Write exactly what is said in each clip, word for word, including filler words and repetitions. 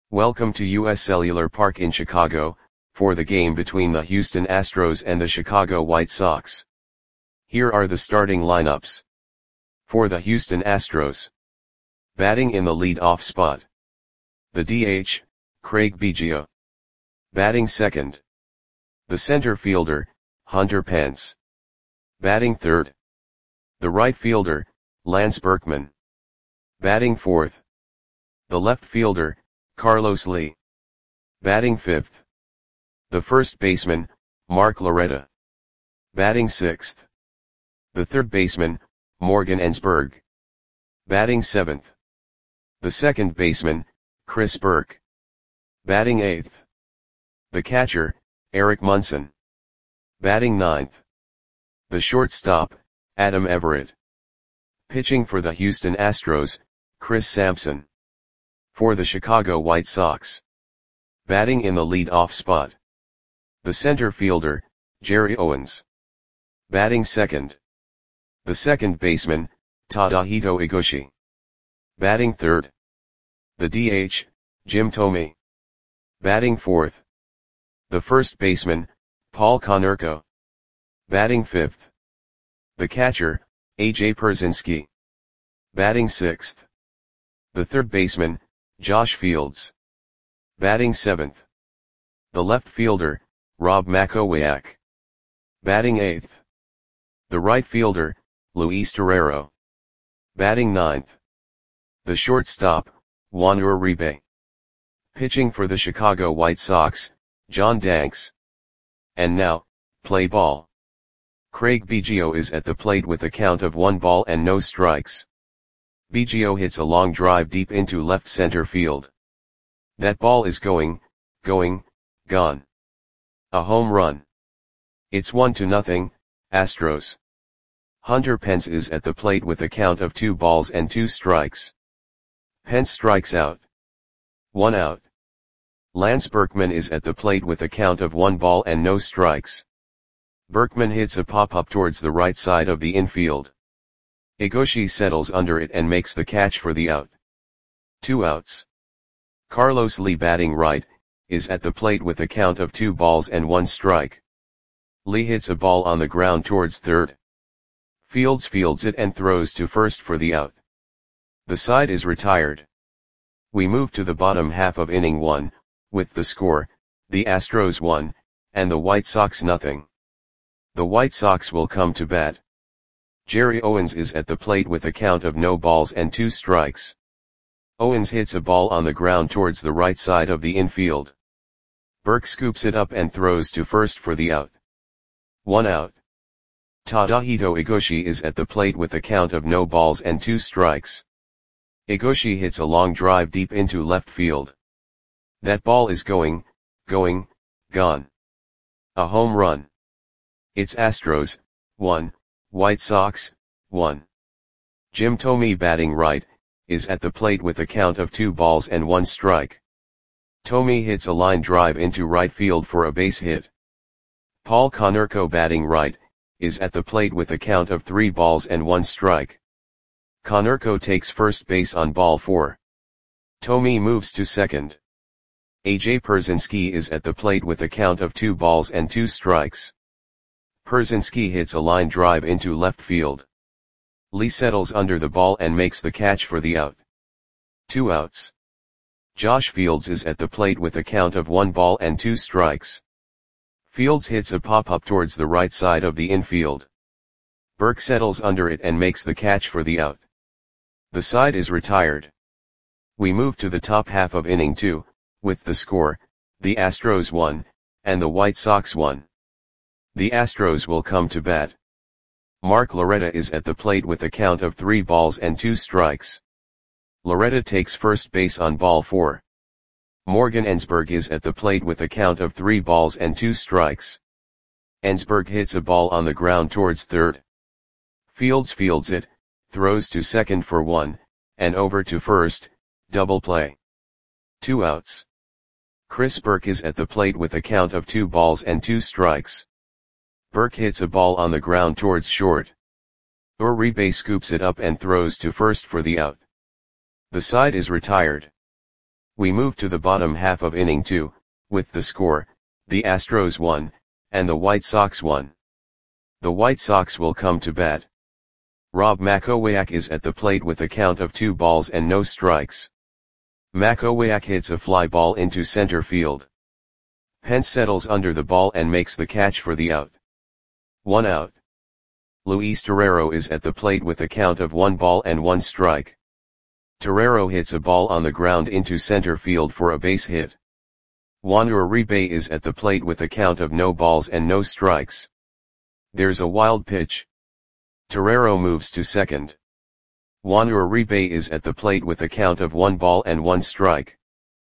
Welcome to U S Cellular Park in Chicago, for the game between the Houston Astros and the Chicago White Sox. Here are the starting lineups. For the Houston Astros. Batting in the lead-off spot. The D H, Craig Biggio. Batting second. The center fielder, Hunter Pence. Batting third. The right fielder, Lance Berkman. Batting fourth. The left fielder, Carlos Lee. Batting fifth. The first baseman, Mark Loretta. Batting sixth. The third baseman, Morgan Ensberg. Batting seventh. The second baseman, Chris Burke. Batting eighth. The catcher, Eric Munson. Batting ninth. The shortstop, Adam Everett. Pitching for the Houston Astros, Chris Sampson. For the Chicago White Sox. Batting in the lead-off spot. The center fielder, Jerry Owens. Batting second. The second baseman, Tadahito Iguchi. Batting third. The D H, Jim Thome. Batting fourth. The first baseman, Paul Konerko. Batting fifth. The catcher, A J Pierzynski. Batting sixth. The third baseman, Josh Fields. Batting seventh. The left fielder, Rob Makowiak. Batting eighth. The right fielder, Luis Torrero. Batting ninth. The shortstop, Juan Uribe. Pitching for the Chicago White Sox, John Danks. And now, play ball. Craig Biggio is at the plate with a count of one ball and no strikes. Biggio hits a long drive deep into left center field. That ball is going, going, gone. A home run. It's one to nothing, Astros. Hunter Pence is at the plate with a count of two balls and two strikes. Pence strikes out. One out. Lance Berkman is at the plate with a count of one ball and no strikes. Berkman hits a pop-up towards the right side of the infield. Iguchi settles under it and makes the catch for the out. Two outs. Carlos Lee, batting right, is at the plate with a count of two balls and one strike. Lee hits a ball on the ground towards third. Fields fields it and throws to first for the out. The side is retired. We move to the bottom half of inning one, with the score, the Astros one, and the White Sox nothing. The White Sox will come to bat. Jerry Owens is at the plate with a count of no balls and two strikes. Owens hits a ball on the ground towards the right side of the infield. Burke scoops it up and throws to first for the out. One out. Tadahito Iguchi is at the plate with a count of no balls and two strikes. Iguchi hits a long drive deep into left field. That ball is going, going, gone. A home run. It's Astros, one. White Sox, one. Jim Thome, batting right, is at the plate with a count of two balls and one strike. Thome hits a line drive into right field for a base hit. Paul Konerko, batting right, is at the plate with a count of three balls and one strike. Konerko takes first base on ball four. Thome moves to second. A J Pierzynski is at the plate with a count of two balls and two strikes. Pierzynski hits a line drive into left field. Lee settles under the ball and makes the catch for the out. Two outs. Josh Fields is at the plate with a count of one ball and two strikes. Fields hits a pop-up towards the right side of the infield. Burke settles under it and makes the catch for the out. The side is retired. We move to the top half of inning two, with the score, the Astros one, and the White Sox one. The Astros will come to bat. Mark Loretta is at the plate with a count of three balls and two strikes. Loretta takes first base on ball four. Morgan Ensberg is at the plate with a count of three balls and two strikes. Ensberg hits a ball on the ground towards third. Fields fields it, throws to second for one, and over to first, double play. Two outs. Chris Burke is at the plate with a count of two balls and two strikes. Burke hits a ball on the ground towards short. Uribe scoops it up and throws to first for the out. The side is retired. We move to the bottom half of inning two, with the score, the Astros one, and the White Sox one. The White Sox will come to bat. Rob Makowiak is at the plate with a count of two balls and no strikes. Makowiak hits a fly ball into center field. Pence settles under the ball and makes the catch for the out. One out. Luis Torrero is at the plate with a count of one ball and one strike. Torrero hits a ball on the ground into center field for a base hit. Juan Uribe is at the plate with a count of no balls and no strikes. There's a wild pitch. Torrero moves to second. Juan Uribe is at the plate with a count of one ball and one strike.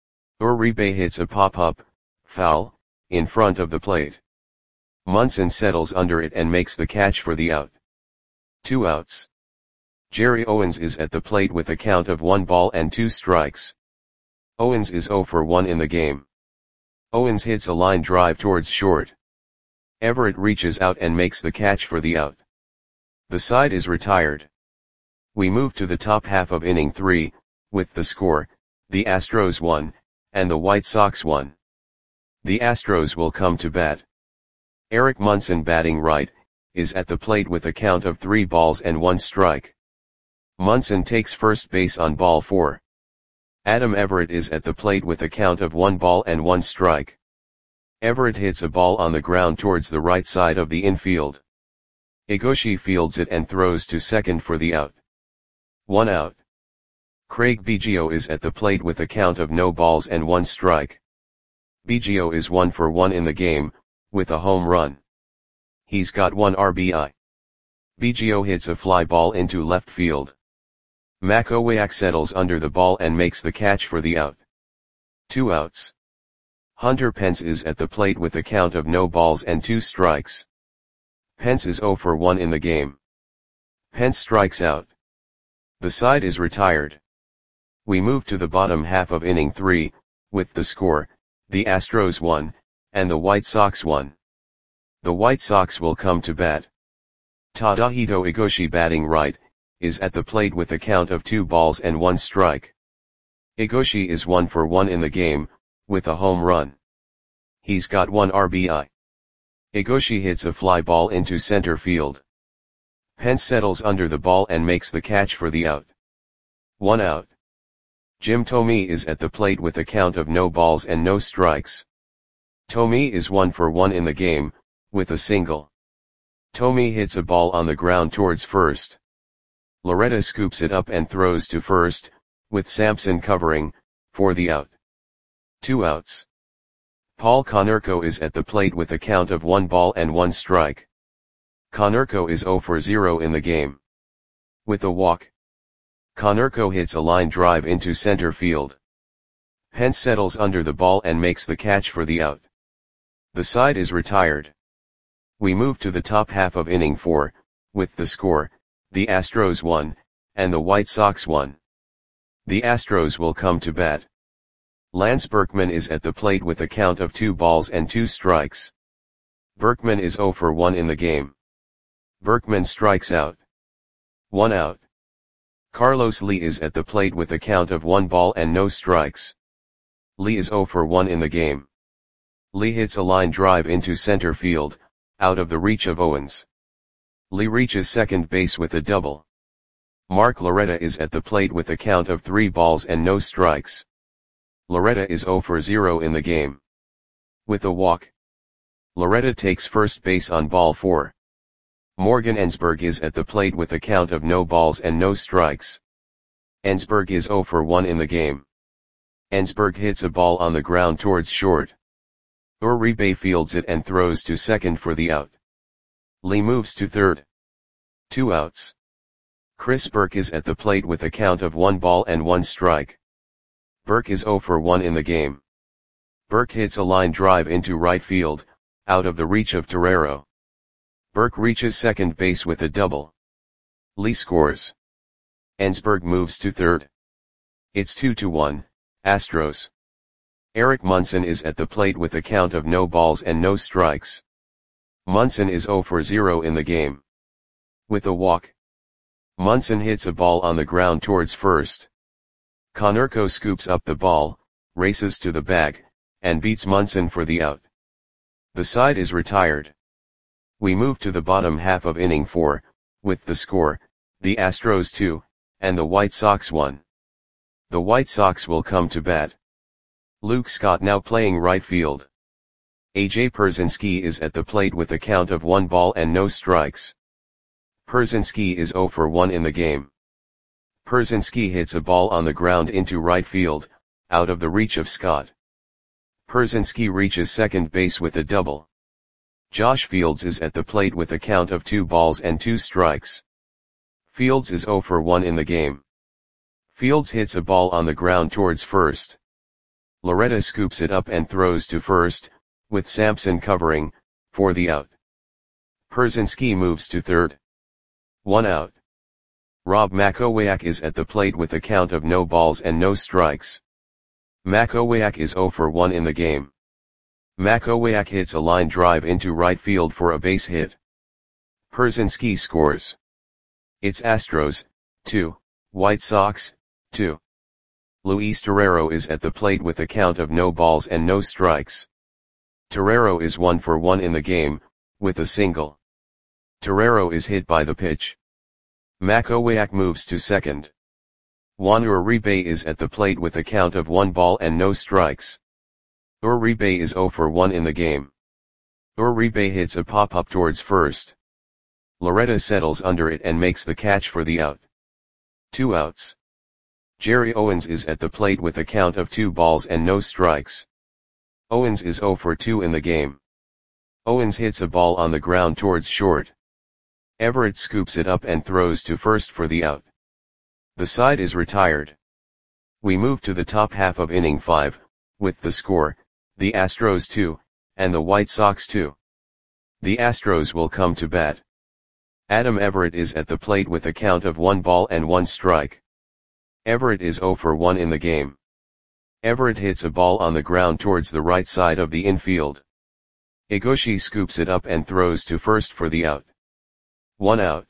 Uribe hits a pop-up, foul, in front of the plate. Munson settles under it and makes the catch for the out. Two outs. Jerry Owens is at the plate with a count of one ball and two strikes. Owens is oh for one in the game. Owens hits a line drive towards short. Everett reaches out and makes the catch for the out. The side is retired. We move to the top half of inning three, with the score, the Astros one, and the White Sox one. The Astros will come to bat. Eric Munson, batting right, is at the plate with a count of three balls and one strike. Munson takes first base on ball four. Adam Everett is at the plate with a count of one ball and one strike. Everett hits a ball on the ground towards the right side of the infield. Igoshi fields it and throws to second for the out. One out. Craig Biggio is at the plate with a count of no balls and one strike. Biggio is one for one in the game, with a home run. He's got one R B I. Biggio hits a fly ball into left field. Makowiak settles under the ball and makes the catch for the out. Two outs. Hunter Pence is at the plate with a count of no balls and two strikes. Pence is oh for one in the game. Pence strikes out. The side is retired. We move to the bottom half of inning three, with the score, the Astros one, and the White Sox one. The White Sox will come to bat. Tadahito Igoshi, batting right, is at the plate with a count of two balls and one strike. Igoshi is one for one in the game, with a home run. He's got one R B I. Igoshi hits a fly ball into center field. Pence settles under the ball and makes the catch for the out. One out. Jim Thome is at the plate with a count of no balls and no strikes. Thome is one for one in the game, with a single. Thome hits a ball on the ground towards first. Loretta scoops it up and throws to first, with Sampson covering, for the out. Two outs. Paul Konerko is at the plate with a count of one ball and one strike. Konerko is oh for zero in the game. With a walk. Konerko hits a line drive into center field. Pence settles under the ball and makes the catch for the out. The side is retired. We move to the top half of inning four, with the score, the Astros one, and the White Sox one. The Astros will come to bat. Lance Berkman is at the plate with a count of two balls and two strikes. Berkman is oh for one in the game. Berkman strikes out. One out. Carlos Lee is at the plate with a count of one ball and no strikes. Lee is oh for one in the game. Lee hits a line drive into center field, out of the reach of Owens. Lee reaches second base with a double. Mark Loretta is at the plate with a count of three balls and no strikes. Loretta is oh for zero in the game. With a walk. Loretta takes first base on ball four. Morgan Ensberg is at the plate with a count of no balls and no strikes. Ensberg is oh for one in the game. Ensberg hits a ball on the ground towards short. Uribe fields it and throws to second for the out. Lee moves to third. Two outs. Chris Burke is at the plate with a count of one ball and one strike. Burke is oh for one in the game. Burke hits a line drive into right field, out of the reach of Torrero. Burke reaches second base with a double. Lee scores. Ensberg moves to third. It's two to one, Astros. Eric Munson is at the plate with a count of no balls and no strikes. Munson is oh for zero in the game. With a walk. Munson hits a ball on the ground towards first. Konerko scoops up the ball, races to the bag, and beats Munson for the out. The side is retired. We move to the bottom half of inning four, with the score, the Astros two, and the White Sox one. The White Sox will come to bat. Luke Scott now playing right field. A J Pierzynski is at the plate with a count of one ball and no strikes. Pierzynski is zero for one in the game. Pierzynski hits a ball on the ground into right field, out of the reach of Scott. Pierzynski reaches second base with a double. Josh Fields is at the plate with a count of two balls and two strikes. Fields is zero for one in the game. Fields hits a ball on the ground towards first. Loretta scoops it up and throws to first, with Sampson covering, for the out. Pierzynski moves to third. One out. Rob Makowiak is at the plate with a count of no balls and no strikes. Makowiak is zero for one in the game. Makowiak hits a line drive into right field for a base hit. Pierzynski scores. It's Astros, two, White Sox, two. Luis Torrero is at the plate with a count of no balls and no strikes. Torrero is one for one in the game, with a single. Torrero is hit by the pitch. Makowiak moves to second. Juan Uribe is at the plate with a count of one ball and no strikes. Uribe is zero for one in the game. Uribe hits a pop-up towards first. Loretta settles under it and makes the catch for the out. Two outs. Jerry Owens is at the plate with a count of two balls and no strikes. Owens is zero for two in the game. Owens hits a ball on the ground towards short. Everett scoops it up and throws to first for the out. The side is retired. We move to the top half of inning five, with the score, the Astros two, and the White Sox two. The Astros will come to bat. Adam Everett is at the plate with a count of one ball and one strike. Everett is zero for one in the game. Everett hits a ball on the ground towards the right side of the infield. Igoshi scoops it up and throws to first for the out. One out.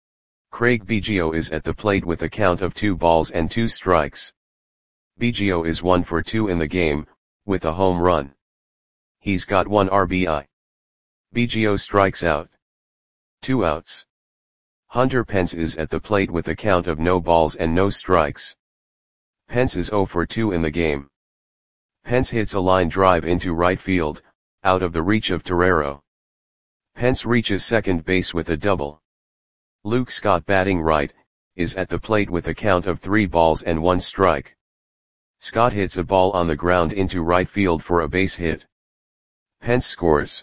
Craig Biggio is at the plate with a count of two balls and two strikes. Biggio is one for two in the game, with a home run. He's got one R B I. Biggio strikes out. Two outs. Hunter Pence is at the plate with a count of no balls and no strikes. Pence is zero for two in the game. Pence hits a line drive into right field, out of the reach of Torrero. Pence reaches second base with a double. Luke Scott batting right, is at the plate with a count of three balls and one strike. Scott hits a ball on the ground into right field for a base hit. Pence scores.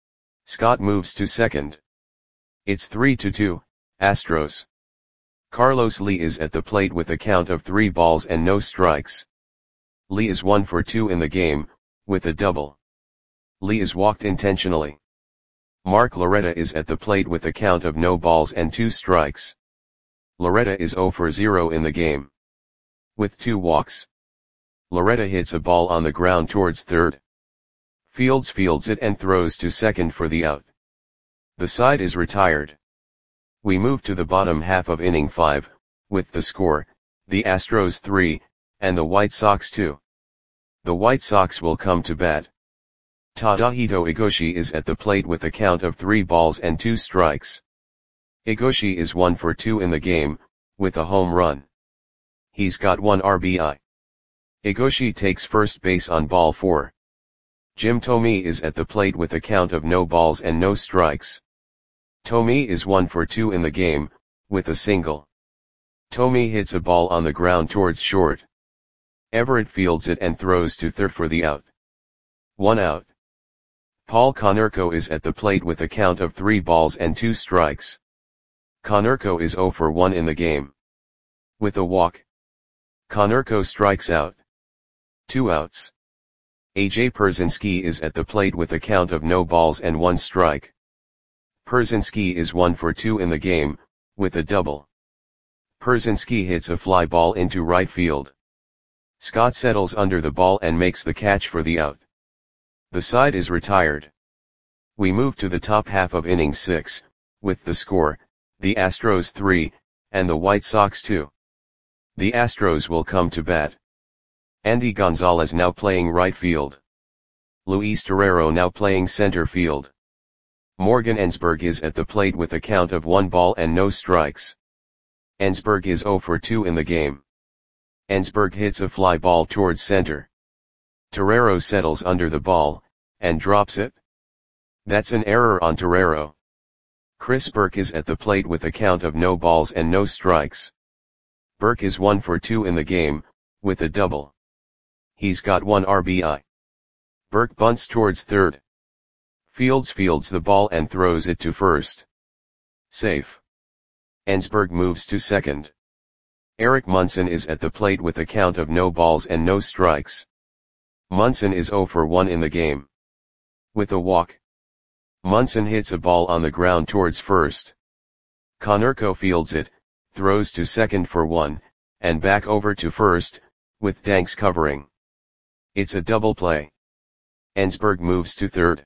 Scott moves to second. It's three to two, Astros. Carlos Lee is at the plate with a count of three balls and no strikes. Lee is one for two in the game, with a double. Lee is walked intentionally. Mark Loretta is at the plate with a count of no balls and two strikes. Loretta is zero for zero in the game. With two walks. Loretta hits a ball on the ground towards third. Fields fields it and throws to second for the out. The side is retired. We move to the bottom half of inning five, with the score, the Astros three, and the White Sox two. The White Sox will come to bat. Tadahito Igoshi is at the plate with a count of three balls and two strikes. Igoshi is one for two in the game, with a home run. He's got one R B I. Igoshi takes first base on ball four. Jim Thome is at the plate with a count of no balls and no strikes. Thome is one for two in the game, with a single. Thome hits a ball on the ground towards short. Everett fields it and throws to third for the out. One out. Paul Konerko is at the plate with a count of three balls and two strikes. Konerko is zero for one in the game. With a walk. Konerko strikes out. Two outs. A J Pierzynski is at the plate with a count of no balls and one strike. Pierzynski is one for two in the game, with a double. Pierzynski hits a fly ball into right field. Scott settles under the ball and makes the catch for the out. The side is retired. We move to the top half of inning six, with the score, the Astros three, and the White Sox two. The Astros will come to bat. Andy Gonzalez now playing right field. Luis Torrero now playing center field. Morgan Ensberg is at the plate with a count of one ball and no strikes. Ensberg is zero for two in the game. Ensberg hits a fly ball towards center. Torrero settles under the ball, and drops it. That's an error on Torrero. Chris Burke is at the plate with a count of no balls and no strikes. Burke is one for two in the game, with a double. He's got one R B I. Burke bunts towards third. Fields fields the ball and throws it to first. Safe. Ensberg moves to second. Eric Munson is at the plate with a count of no balls and no strikes. Munson is zero for one in the game. With a walk. Munson hits a ball on the ground towards first. Konerko fields it, throws to second for one, and back over to first, with Danks covering. It's a double play. Ensberg moves to third.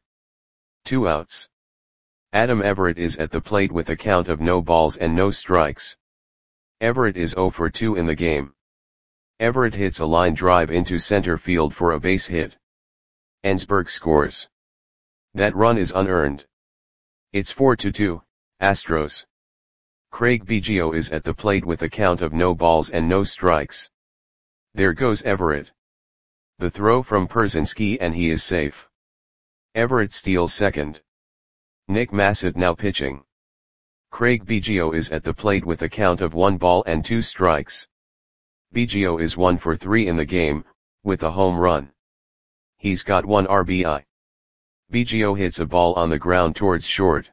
Two outs. Adam Everett is at the plate with a count of no balls and no strikes. Everett is zero for two in the game. Everett hits a line drive into center field for a base hit. Ensberg scores. That run is unearned. It's four to two, Astros. Craig Biggio is at the plate with a count of no balls and no strikes. There goes Everett. The throw from Pierzynski and he is safe. Everett steals second. Nick Massett now pitching. Craig Biggio is at the plate with a count of one ball and two strikes. Biggio is one for three in the game, with a home run. He's got one R B I. Biggio hits a ball on the ground towards short.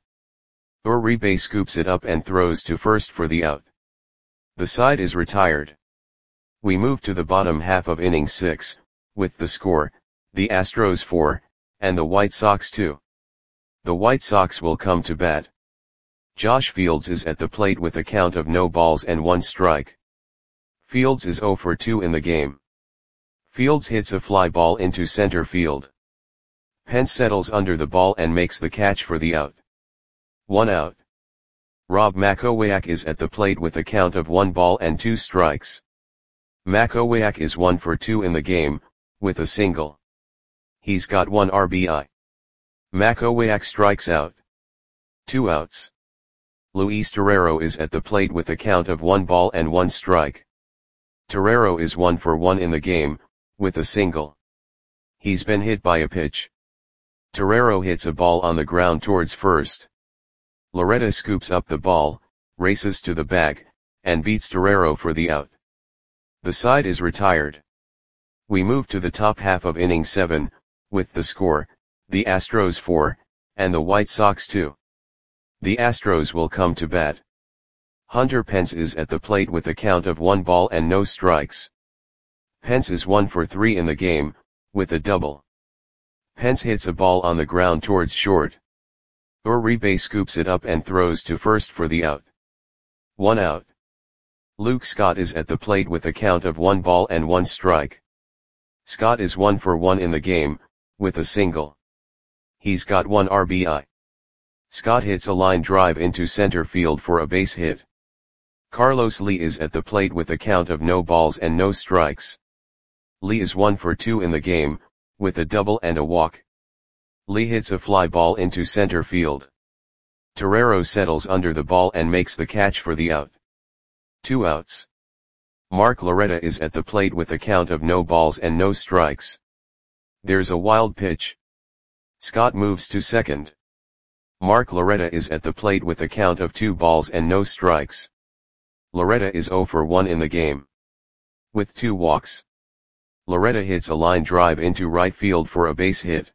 Uribe scoops it up and throws to first for the out. The side is retired. We move to the bottom half of inning six, with the score, the Astros four, and the White Sox two. The White Sox will come to bat. Josh Fields is at the plate with a count of no balls and one strike. Fields is zero for two in the game. Fields hits a fly ball into center field. Pence settles under the ball and makes the catch for the out. One out. Rob Makowiak is at the plate with a count of one ball and two strikes. Makowiak is one for two in the game, with a single. He's got one R B I. Makowiak strikes out. Two outs. Luis Torrero is at the plate with a count of one ball and one strike. Torrero is one for one in the game, with a single. He's been hit by a pitch. Torrero hits a ball on the ground towards first. Loretta scoops up the ball, races to the bag, and beats Torrero for the out. The side is retired. We move to the top half of inning seven, with the score, the Astros four, and the White Sox two. The Astros will come to bat. Hunter Pence is at the plate with a count of one ball and no strikes. Pence is one for three in the game, with a double. Pence hits a ball on the ground towards short. Uribe scoops it up and throws to first for the out. One out. Luke Scott is at the plate with a count of one ball and one strike. Scott is one for one in the game, with a single. He's got one R B I. Scott hits a line drive into center field for a base hit. Carlos Lee is at the plate with a count of no balls and no strikes. Lee is one for two in the game, with a double and a walk. Lee hits a fly ball into center field. Torrero settles under the ball and makes the catch for the out. Two outs. Mark Loretta is at the plate with a count of no balls and no strikes. There's a wild pitch. Scott moves to second. Mark Loretta is at the plate with a count of two balls and no strikes. Loretta is zero for one in the game. With two walks. Loretta hits a line drive into right field for a base hit.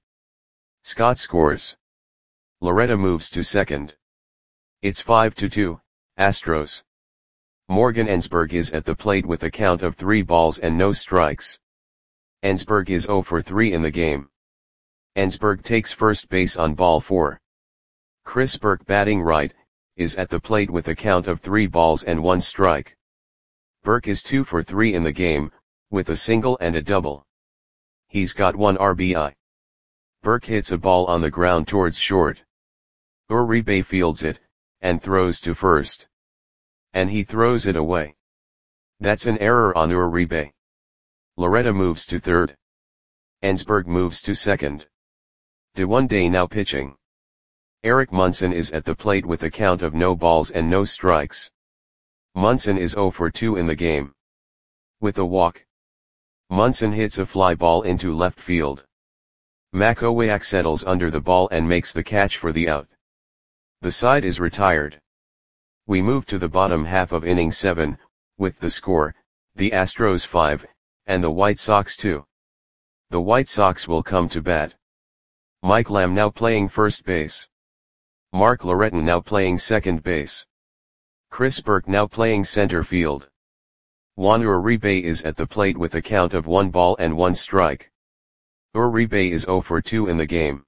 Scott scores. Loretta moves to second. It's five to two, Astros. Morgan Ensberg is at the plate with a count of three balls and no strikes. Ensberg is zero for three in the game. Ensberg takes first base on ball four. Chris Burke, batting right, is at the plate with a count of three balls and one strike. Burke is two for three in the game, with a single and a double. He's got one R B I. Burke hits a ball on the ground towards short. Uribe fields it, and throws to first. And he throws it away. That's an error on Uribe. Loretta moves to third. Ensberg moves to second. DeWanday now pitching. Eric Munson is at the plate with a count of no balls and no strikes. Munson is zero for two in the game. With a walk. Munson hits a fly ball into left field. Makowiak settles under the ball and makes the catch for the out. The side is retired. We move to the bottom half of inning seven, with the score, the Astros five, and the White Sox two. The White Sox will come to bat. Mike Lamb now playing first base. Mark Loretten now playing second base. Chris Burke now playing center field. Juan Uribe is at the plate with a count of one ball and one strike. Uribe is zero for two in the game.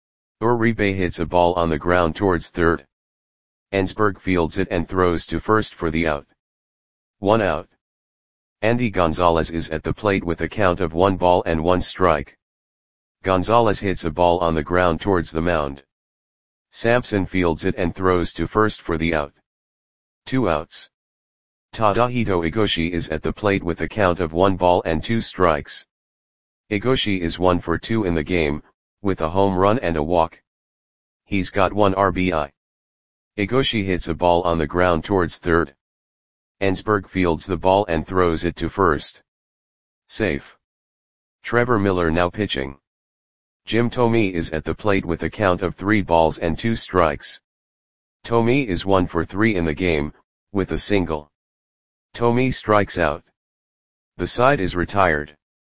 Uribe hits a ball on the ground towards third. Ensberg fields it and throws to first for the out. One out. Andy Gonzalez is at the plate with a count of one ball and one strike. Gonzalez hits a ball on the ground towards the mound. Sampson fields it and throws to first for the out. Two outs. Tadahito Igoshi is at the plate with a count of one ball and two strikes. Igoshi is one for two in the game, with a home run and a walk. He's got one R B I. Igoshi hits a ball on the ground towards third. Ensberg fields the ball and throws it to first. Safe. Trevor Miller now pitching. Jim Thome is at the plate with a count of three balls and two strikes. Thome is one for three in the game, with a single. Thome strikes out. The side is retired.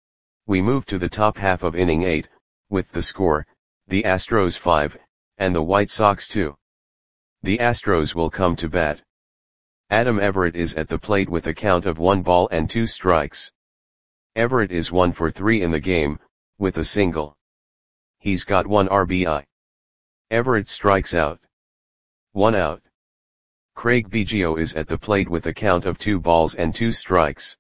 We move to the top half of inning eight, with the score, the Astros five, and the White Sox two. The Astros will come to bat. Adam Everett is at the plate with a count of one ball and two strikes. Everett is one for three in the game, with a single. He's got one R B I. Everett strikes out. One out. Craig Biggio is at the plate with a count of two balls and two strikes.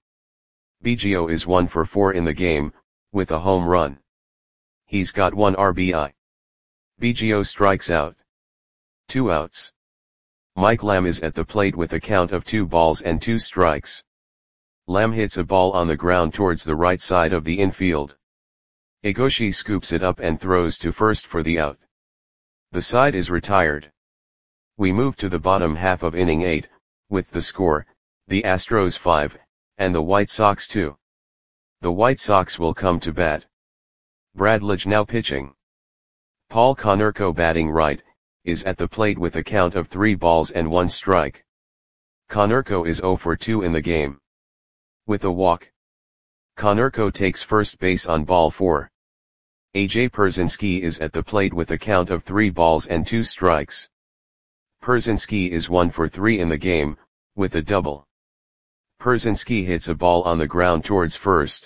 Biggio is one for four in the game, with a home run. He's got one R B I. Biggio strikes out. Two outs. Mike Lamb is at the plate with a count of two balls and two strikes. Lamb hits a ball on the ground towards the right side of the infield. Igoshi scoops it up and throws to first for the out. The side is retired. We move to the bottom half of inning eight, with the score, the Astros five, and the White Sox two. The White Sox will come to bat. Brad Lidge now pitching. Paul Konerko batting right, is at the plate with a count of three balls and one strike. Konerko is zero for two in the game. With a walk. Konerko takes first base on ball four. A J Pierzynski is at the plate with a count of three balls and two strikes. Pierzynski is one for three in the game, with a double. Pierzynski hits a ball on the ground towards first.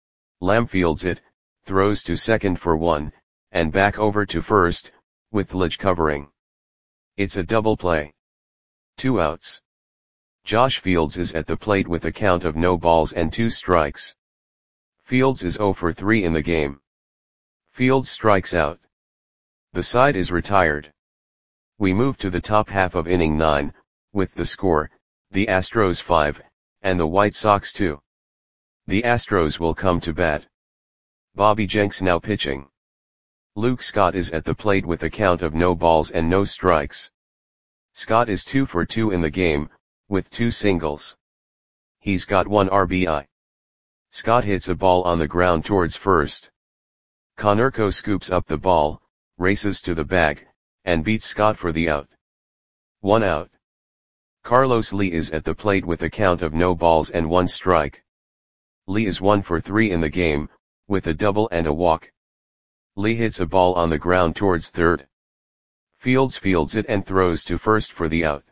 Lamb fields it, throws to second for one, and back over to first, with Lidge covering. It's a double play. Two outs. Josh Fields is at the plate with a count of no balls and two strikes. Fields is zero for three in the game. Fields strikes out. The side is retired. We move to the top half of inning nine, with the score, the Astros five, and the White Sox two. The Astros will come to bat. Bobby Jenks now pitching. Luke Scott is at the plate with a count of no balls and no strikes. Scott is two for two in the game, with two singles. He's got one R B I. Scott hits a ball on the ground towards first. Konerko scoops up the ball, races to the bag, and beats Scott for the out. One out. Carlos Lee is at the plate with a count of no balls and one strike. Lee is one for three in the game, with a double and a walk. Lee hits a ball on the ground towards third. Fields fields it and throws to first for the out.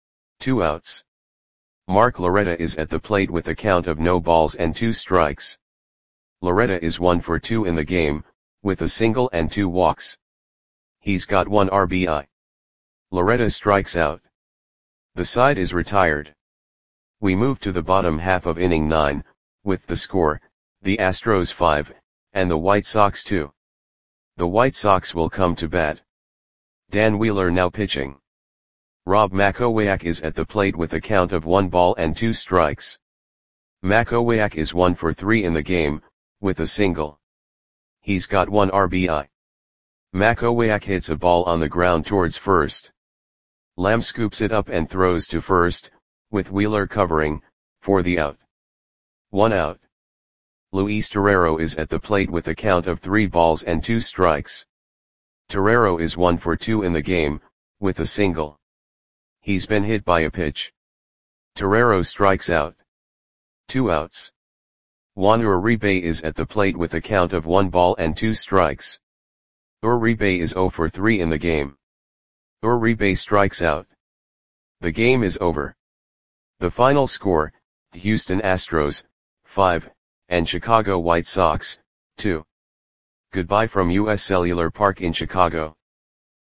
Two outs. Mark Loretta is at the plate with a count of no balls and two strikes. Loretta is one for two in the game, with a single and two walks. He's got one R B I. Loretta strikes out. The side is retired. We move to the bottom half of inning nine, with the score, the Astros five, and the White Sox two. The White Sox will come to bat. Dan Wheeler now pitching. Rob Makowiak is at the plate with a count of one ball and two strikes. Makowiak is one for three in the game, with a single. He's got one R B I. Makowiak hits a ball on the ground towards first. Lamb scoops it up and throws to first, with Wheeler covering, for the out. One out. Luis Torrero is at the plate with a count of three balls and two strikes. Torrero is one for two in the game, with a single. He's been hit by a pitch. Torrero strikes out. Two outs. Juan Uribe is at the plate with a count of one ball and two strikes. Uribe is zero for three in the game. Uribe strikes out. The game is over. The final score, Houston Astros, five, and Chicago White Sox, two. Goodbye from U S Cellular Park in Chicago.